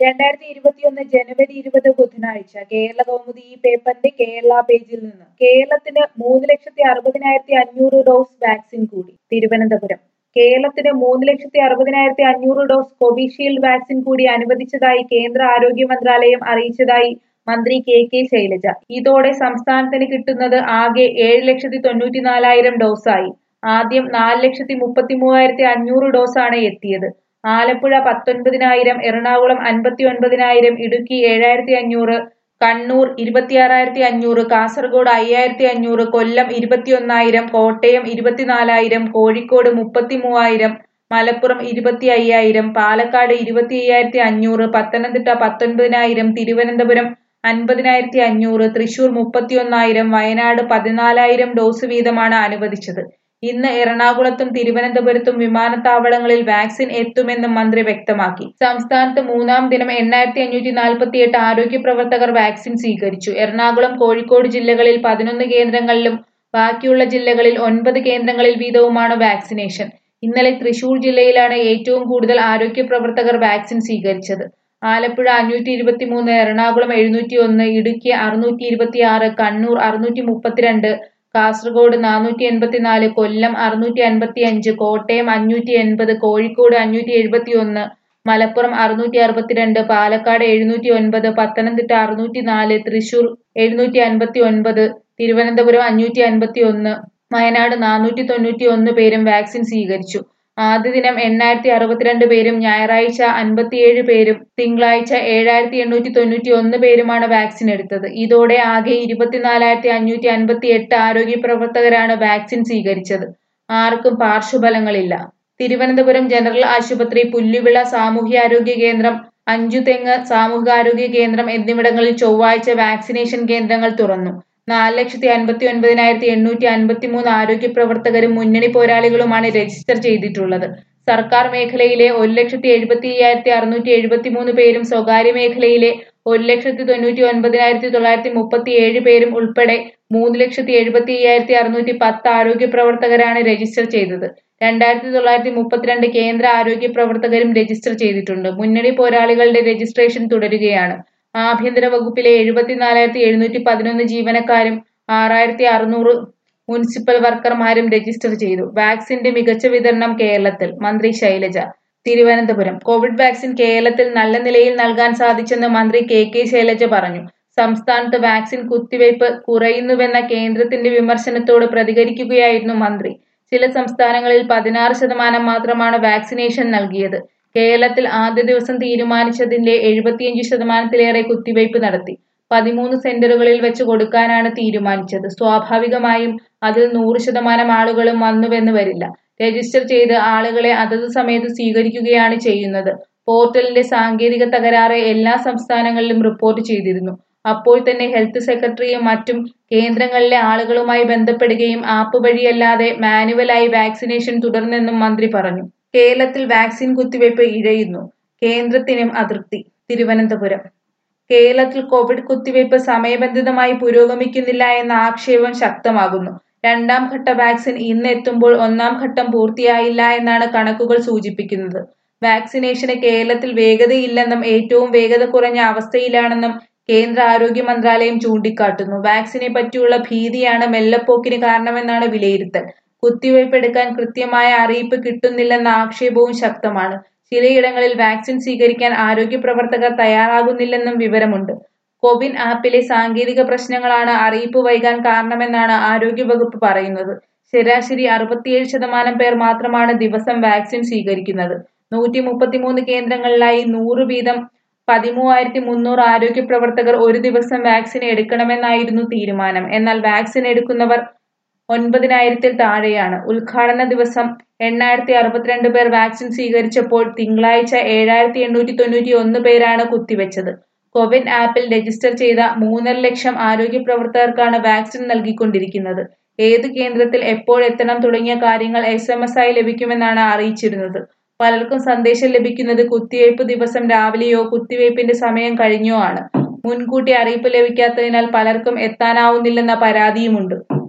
2021 ജനുവരി 20 ബുധനാഴ്ച കേരളകൗമുദി ഈ പേപ്പറിന്റെ കേരള പേജിൽ നിന്ന് കേരളത്തിന് 3,60,500 ഡോസ് വാക്സിൻ കൂടി. തിരുവനന്തപുരം കേരളത്തിന് 3,60,500 ഡോസ് കോവിഷീൽഡ് വാക്സിൻ കൂടി അനുവദിച്ചതായി കേന്ദ്ര ആരോഗ്യ മന്ത്രാലയം അറിയിച്ചതായി മന്ത്രി കെ ശൈലജ. ഇതോടെ സംസ്ഥാനത്തിന് കിട്ടുന്നത് ആകെ 7,94,000 ഡോസായി. ആദ്യം 4,33,500 ഡോസാണ് എത്തിയത്. ആലപ്പുഴ 19,000, എറണാകുളം 59,000, ഇടുക്കി 7,500, കണ്ണൂർ 26,500, കാസർഗോഡ് 5,500, കൊല്ലം 21,000, കോട്ടയം 24,000, കോഴിക്കോട് 33,000, മലപ്പുറം 25,000, പാലക്കാട് 25,500, പത്തനംതിട്ട 19,000, തിരുവനന്തപുരം 50,500, തൃശൂർ 31,000, വയനാട് 14,000 ഡോസ് വീതമാണ് അനുവദിച്ചത്. ഇന്ന് എറണാകുളത്തും തിരുവനന്തപുരത്തും വിമാനത്താവളങ്ങളിൽ വാക്സിൻ എത്തുമെന്നും മന്ത്രി വ്യക്തമാക്കി. സംസ്ഥാനത്ത് മൂന്നാം ദിനം 8,548 ആരോഗ്യ പ്രവർത്തകർ വാക്സിൻ സ്വീകരിച്ചു. എറണാകുളം, കോഴിക്കോട് ജില്ലകളിൽ 11 കേന്ദ്രങ്ങളിലും ബാക്കിയുള്ള ജില്ലകളിൽ 9 കേന്ദ്രങ്ങളിൽ വീതവുമാണ് വാക്സിനേഷൻ. ഇന്നലെ തൃശൂർ ജില്ലയിലാണ് ഏറ്റവും കൂടുതൽ ആരോഗ്യ പ്രവർത്തകർ വാക്സിൻ സ്വീകരിച്ചത്. ആലപ്പുഴ 523, എറണാകുളം 701, ഇടുക്കി 626, കണ്ണൂർ 632, കാസർഗോഡ് 484, കൊല്ലം 655, കോട്ടയം 580, കോഴിക്കോട് 571, മലപ്പുറം 662, പാലക്കാട് 709, പത്തനംതിട്ട 604, തൃശൂർ 759, തിരുവനന്തപുരം 551, വയനാട് 491 പേരും വാക്സിൻ സ്വീകരിച്ചു. ആദ്യ ദിനം 8,062 പേരും ഞായറാഴ്ച 57 പേരും തിങ്കളാഴ്ച 7,891 പേരുമാണ് വാക്സിൻ എടുത്തത്. ഇതോടെ ആകെ 24,558 ആരോഗ്യ പ്രവർത്തകരാണ് വാക്സിൻ സ്വീകരിച്ചത്. ആർക്കും പാർശ്വഫലങ്ങളില്ല. തിരുവനന്തപുരം ജനറൽ ആശുപത്രി, പുല്ലുവിള സാമൂഹ്യാരോഗ്യ കേന്ദ്രം, അഞ്ചുതെങ്ങ് സാമൂഹികാരോഗ്യ കേന്ദ്രം എന്നിവിടങ്ങളിൽ ചൊവ്വാഴ്ച വാക്സിനേഷൻ കേന്ദ്രങ്ങൾ തുറന്നു. 4,59,853 ആരോഗ്യ പ്രവർത്തകരും മുന്നണി പോരാളികളുമാണ് രജിസ്റ്റർ ചെയ്തിട്ടുള്ളത്. സർക്കാർ മേഖലയിലെ 1,70,673 പേരും സ്വകാര്യ മേഖലയിലെ 1,99,937 പേരും ഉൾപ്പെടെ 3,75,610 ആരോഗ്യ പ്രവർത്തകരാണ് രജിസ്റ്റർ ചെയ്തത്. 2,932 കേന്ദ്ര ആരോഗ്യ പ്രവർത്തകരും രജിസ്റ്റർ ചെയ്തിട്ടുണ്ട്. മുന്നണി പോരാളികളുടെ രജിസ്ട്രേഷൻ തുടരുകയാണ്. ആഭ്യന്തര വകുപ്പിലെ 74,711 ജീവനക്കാരും 6,600 മുനിസിപ്പൽ വർക്കർമാരും രജിസ്റ്റർ ചെയ്തു. വാക്സിന്റെ മികച്ച വിതരണം കേരളത്തിൽ. മന്ത്രി ശൈലജ. തിരുവനന്തപുരം കോവിഡ് വാക്സിൻ കേരളത്തിൽ നല്ല നിലയിൽ നൽകാൻ സാധിച്ചെന്ന് മന്ത്രി കെ ശൈലജ പറഞ്ഞു. സംസ്ഥാനത്ത് വാക്സിൻ കുത്തിവയ്പ് കുറയുന്നുവെന്ന കേന്ദ്രത്തിന്റെ വിമർശനത്തോട് പ്രതികരിക്കുകയായിരുന്നു മന്ത്രി. ചില സംസ്ഥാനങ്ങളിൽ 16% മാത്രമാണ് വാക്സിനേഷൻ നൽകിയത്. കേരളത്തിൽ ആദ്യ ദിവസം തീരുമാനിച്ചതിന്റെ 75%-ലേറെ കുത്തിവയ്പ് നടത്തി. 13 സെന്ററുകളിൽ വെച്ച് കൊടുക്കാനാണ് തീരുമാനിച്ചത്. സ്വാഭാവികമായും അതിൽ 100% ആളുകളും വന്നുവെന്ന് വരില്ല. രജിസ്റ്റർ ചെയ്ത് ആളുകളെ അതത് സമയത്ത് സ്വീകരിക്കുകയാണ് ചെയ്യുന്നത്. പോർട്ടലിന്റെ സാങ്കേതിക തകരാറ് എല്ലാ സംസ്ഥാനങ്ങളിലും റിപ്പോർട്ട് ചെയ്തിരുന്നു. അപ്പോൾ തന്നെ ഹെൽത്ത് സെക്രട്ടറിയും മറ്റും കേന്ദ്രങ്ങളിലെ ആളുകളുമായി ബന്ധപ്പെടുകയും ആപ്പ് വഴിയല്ലാതെ മാനുവലായി വാക്സിനേഷൻ തുടർന്നെന്നും മന്ത്രി പറഞ്ഞു. കേരളത്തിൽ വാക്സിൻ കുത്തിവയ്പ് ഇഴയുന്നു. കേന്ദ്രത്തിനും അതൃപ്തി. തിരുവനന്തപുരം കേരളത്തിൽ കോവിഡ് കുത്തിവയ്പ് സമയബന്ധിതമായി പുരോഗമിക്കുന്നില്ല എന്ന ആക്ഷേപം ശക്തമാകുന്നു. രണ്ടാം ഘട്ട വാക്സിൻ ഇന്ന് എത്തുമ്പോൾ ഒന്നാം ഘട്ടം പൂർത്തിയായില്ല എന്നാണ് കണക്കുകൾ സൂചിപ്പിക്കുന്നത്. വാക്സിനേഷന് കേരളത്തിൽ വേഗതയില്ലെന്നും ഏറ്റവും വേഗത കുറഞ്ഞ അവസ്ഥയിലാണെന്നും കേന്ദ്ര ആരോഗ്യ മന്ത്രാലയം ചൂണ്ടിക്കാട്ടുന്നു. വാക്സിനെ പറ്റിയുള്ള ഭീതിയാണ് മെല്ലെപ്പോക്കിന് കാരണമെന്നാണ് വിലയിരുത്തൽ. കുത്തിവയ്പ് എടുക്കാൻ കൃത്യമായ അറിയിപ്പ് കിട്ടുന്നില്ലെന്ന ആക്ഷേപവും ശക്തമാണ്. ചിലയിടങ്ങളിൽ വാക്സിൻ സ്വീകരിക്കാൻ ആരോഗ്യ പ്രവർത്തകർ തയ്യാറാകുന്നില്ലെന്നും വിവരമുണ്ട്. കോവിൻ ആപ്പിലെ സാങ്കേതിക പ്രശ്നങ്ങളാണ് അറിയിപ്പ് വൈകാൻ കാരണമെന്നാണ് ആരോഗ്യവകുപ്പ് പറയുന്നത്. ശരാശരി 67% പേർ മാത്രമാണ് ദിവസം വാക്സിൻ സ്വീകരിക്കുന്നത്. 133 കേന്ദ്രങ്ങളിലായി 100 വീതം 13,300 ആരോഗ്യ പ്രവർത്തകർ ഒരു ദിവസം വാക്സിൻ എടുക്കണമെന്നായിരുന്നു തീരുമാനം. എന്നാൽ വാക്സിൻ എടുക്കുന്നവർ 9,000-ൽ താഴെയാണ്. ഉദ്ഘാടന ദിവസം 8,062 പേർ വാക്സിൻ സ്വീകരിച്ചപ്പോൾ തിങ്കളാഴ്ച 7,891 പേരാണ് കുത്തിവെച്ചത്. കോവിൻ ആപ്പിൽ രജിസ്റ്റർ ചെയ്ത 3.5 ലക്ഷം ആരോഗ്യ പ്രവർത്തകർക്കാണ് വാക്സിൻ നൽകിക്കൊണ്ടിരിക്കുന്നത്. ഏത് കേന്ദ്രത്തിൽ എപ്പോഴെത്തണം തുടങ്ങിയ കാര്യങ്ങൾ SMS ആയി ലഭിക്കുമെന്നാണ് അറിയിച്ചിരുന്നത്. പലർക്കും സന്ദേശം ലഭിക്കുന്നത് കുത്തിവയ്പ് ദിവസം രാവിലെയോ കുത്തിവയ്പിന്റെ സമയം കഴിഞ്ഞോ ആണ്. മുൻകൂട്ടി അറിയിപ്പ് ലഭിക്കാത്തതിനാൽ പലർക്കും എത്താനാവുന്നില്ലെന്ന പരാതിയുമുണ്ട്.